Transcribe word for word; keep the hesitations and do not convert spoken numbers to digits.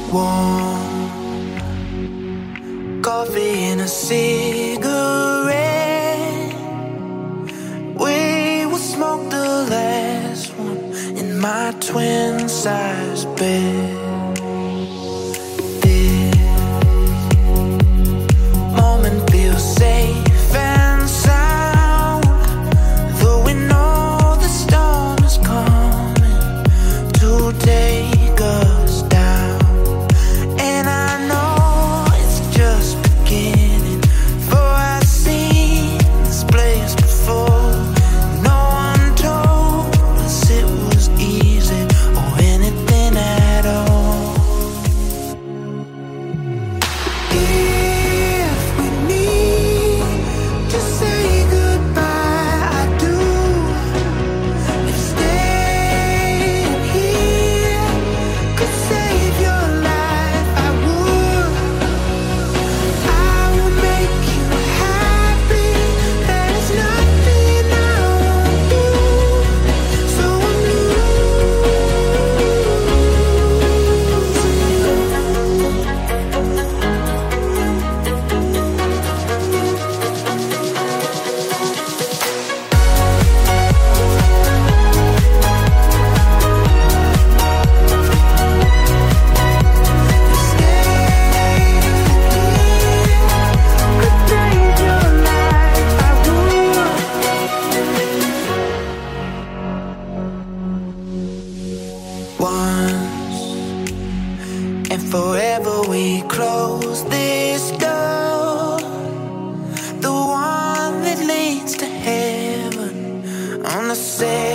Warm coffee and a cigarette. We will smoke the last one in my twin-size bed. This moment feels safe and sound, though we know the storm is coming to take us down. And I know it's just beginning, for I've seen this place before. No one told us it was easy or anything at all. If we need to say goodbye, I do. If staying here could save your life, I would. I will make you happy. There's nothing I won't do. So I'm once and forever we close this door, the one that leads to heaven on the same